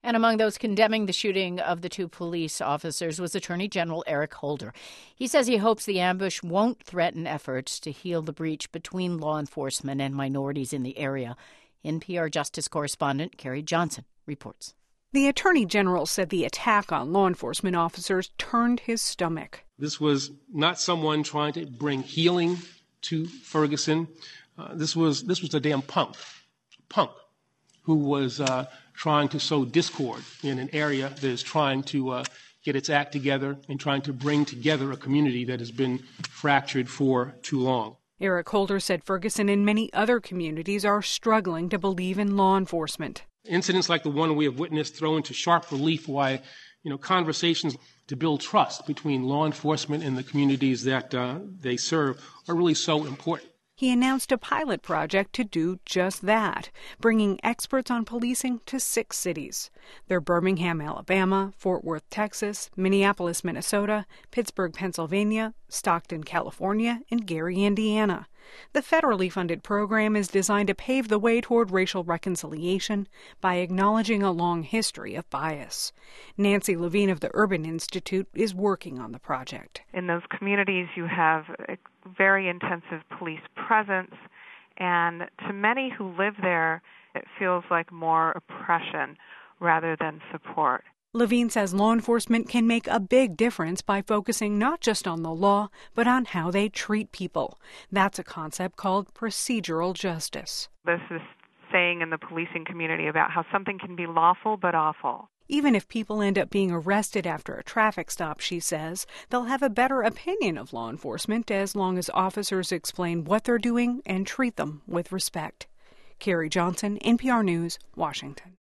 And among those condemning the shooting of the two police officers was Attorney General Eric Holder. He says he hopes the ambush won't threaten efforts to heal the breach between law enforcement and minorities in the area. NPR Justice correspondent Carrie Johnson reports. The Attorney General said the attack on law enforcement officers turned his stomach. This was not someone trying to bring healing to Ferguson. This was a damn punk who was trying to sow discord in an area that is trying to get its act together and trying to bring together a community that has been fractured for too long. Eric Holder said Ferguson and many other communities are struggling to believe in law enforcement. Incidents like the one we have witnessed throw into sharp relief why, conversations to build trust between law enforcement and the communities that they serve are really so important. He announced a pilot project to do just that, bringing experts on policing to 6 cities. They're Birmingham, Alabama, Fort Worth, Texas, Minneapolis, Minnesota, Pittsburgh, Pennsylvania, Stockton, California, and Gary, Indiana. The federally funded program is designed to pave the way toward racial reconciliation by acknowledging a long history of bias. Nancy Levine of the Urban Institute is working on the project. In those communities, you have a very intensive police presence, and to many who live there, it feels like more oppression rather than support. Levine says law enforcement can make a big difference by focusing not just on the law, but on how they treat people. That's a concept called procedural justice. This is saying in the policing community about how something can be lawful but awful. Even if people end up being arrested after a traffic stop, she says, they'll have a better opinion of law enforcement as long as officers explain what they're doing and treat them with respect. Carrie Johnson, NPR News, Washington.